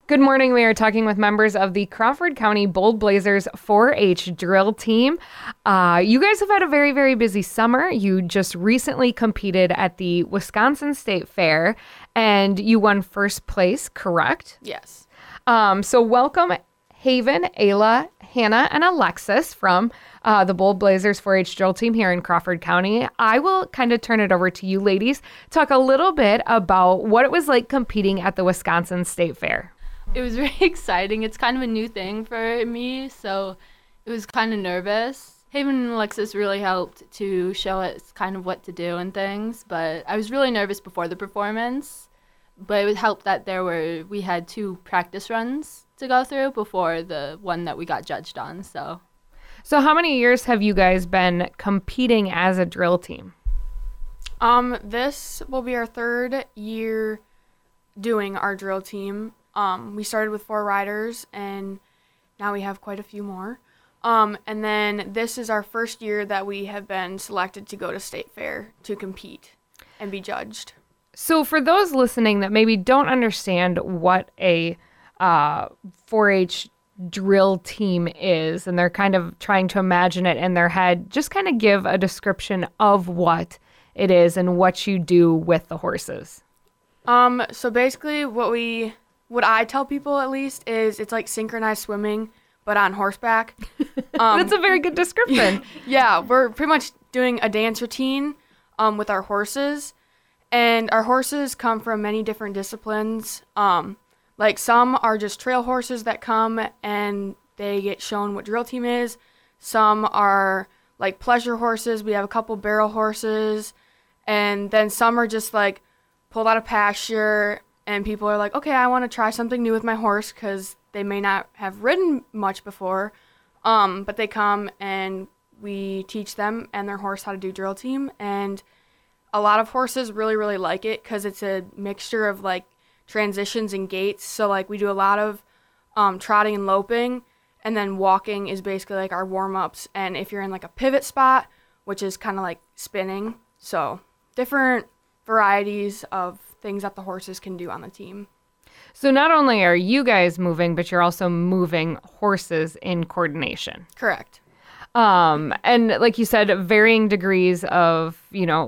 Good morning. We are talking with members of the Crawford County Bold Blazers 4-H drill team. You guys have had a very, very busy summer. You just recently competed at the Wisconsin State Fair, and you won first place, correct? Yes. So welcome, Haven, Ayla, Hannah, and Alexis from the Bold Blazers 4-H drill team here in Crawford County. I will kind of turn it over to you ladies. Talk a little bit about what it was like competing at the Wisconsin State Fair. It was very exciting. It's kind of a new thing for me, so it was kind of nervous. Haven and Alexis really helped to show us kind of what to do and things, but I was really nervous before the performance. But it would help that we had 2 practice runs to go through before the one that we got judged on. So how many years have you guys been competing as a drill team? This will be our 3rd year doing our drill team. We started with 4 riders, and now we have quite a few more. And then this is our 1st year that we have been selected to go to State Fair to compete and be judged. So for those listening that maybe don't understand what a 4-H drill team is, and they're kind of trying to imagine it in their head, just kind of give a description of what it is and what you do with the horses. So basically what I tell people, at least, is it's like synchronized swimming, but on horseback. That's a very good description. Yeah, we're pretty much doing a dance routine with our horses, and our horses come from many different disciplines. Like some are just trail horses that come and they get shown what drill team is. Some are like pleasure horses. We have a couple barrel horses, and then some are just like pulled out of pasture. And people are like, okay, I want to try something new with my horse because they may not have ridden much before. But they come and we teach them and their horse how to do drill team. And a lot of horses really, really like it because it's a mixture of like transitions and gaits. So like we do a lot of trotting and loping, and then walking is basically like our warm-ups. And if you're in like a pivot spot, which is kind of like spinning. So different varieties of things that the horses can do on the team. So not only are you guys moving, but you're also moving horses in coordination. Correct. And like you said, varying degrees of,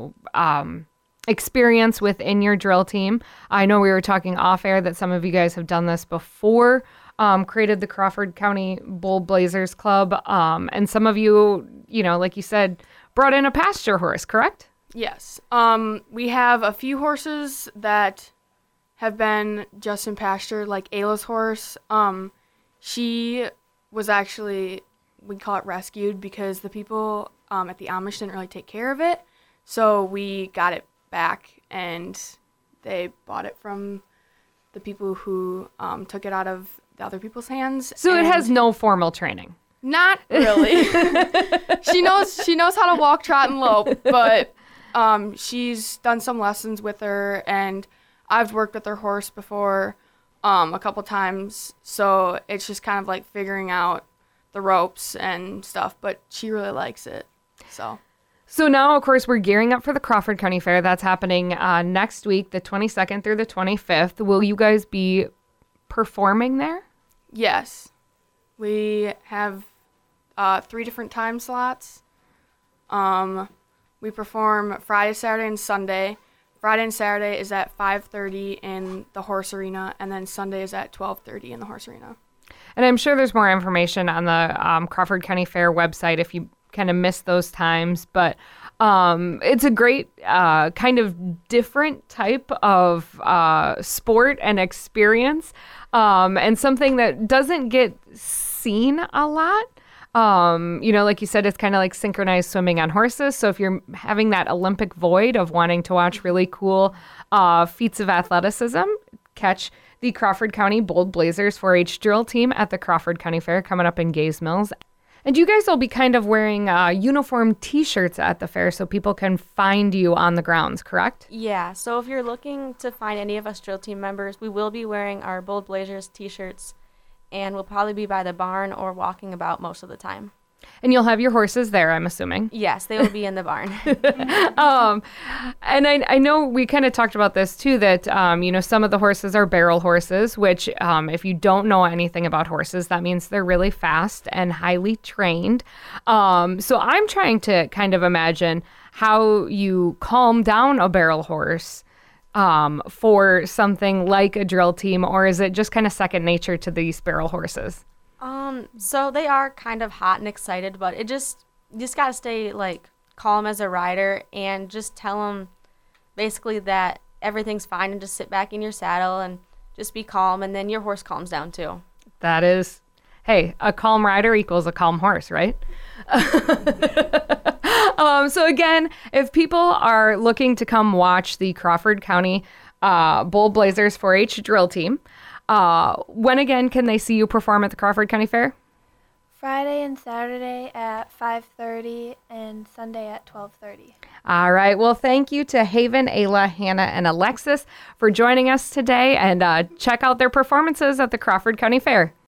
experience within your drill team. I know we were talking off air that some of you guys have done this before, created the Crawford County Bold Blazers Club. And some of you, like you said, brought in a pasture horse, correct? Yes. We have a few horses that have been just in pasture, like Ayla's horse. She was actually, we call it rescued because the people at the Amish didn't really take care of it. So we got it back, and they bought it from the people who took it out of the other people's hands. So it has no formal training. Not really. She knows how to walk, trot, and lope, but she's done some lessons with her, and I've worked with her horse before a couple times, so it's just kind of like figuring out the ropes and stuff, but she really likes it. So now, of course, we're gearing up for the Crawford County Fair. That's happening next week, the 22nd through the 25th. Will you guys be performing there? Yes. We have 3 different time slots. We perform Friday, Saturday, and Sunday. Friday and Saturday is at 5:30 in the horse arena, and then Sunday is at 12:30 in the horse arena. And I'm sure there's more information on the Crawford County Fair website if you kind of missed those times. But it's a great kind of different type of sport and experience, and something that doesn't get seen a lot. Like you said, it's kind of like synchronized swimming on horses. So if you're having that Olympic void of wanting to watch really cool feats of athleticism, catch the Crawford County Bold Blazers 4-H drill team at the Crawford County Fair coming up in Gays Mills. And you guys will be kind of wearing uniform T-shirts at the fair so people can find you on the grounds, correct? Yeah, so if you're looking to find any of us drill team members, we will be wearing our Bold Blazers T-shirts, and we'll probably be by the barn or walking about most of the time. And you'll have your horses there, I'm assuming. Yes, they will be in the barn. And I know we kind of talked about this too, that, some of the horses are barrel horses, which if you don't know anything about horses, that means they're really fast and highly trained. So I'm trying to kind of imagine how you calm down a barrel horse for something like a drill team, or is it just kind of second nature to these barrel horses? So they are kind of hot and excited, but you just got to stay like calm as a rider and just tell them basically that everything's fine and just sit back in your saddle and just be calm, and then your horse calms down too. That is, hey, a calm rider equals a calm horse, right? So again, if people are looking to come watch the Crawford County Bull Blazers 4-H drill team, when again can they see you perform at the Crawford County Fair? Friday and Saturday at 5:30 and Sunday at 12:30. All right. Well, thank you to Haven, Ayla, Hannah, and Alexis for joining us today, and check out their performances at the Crawford County Fair.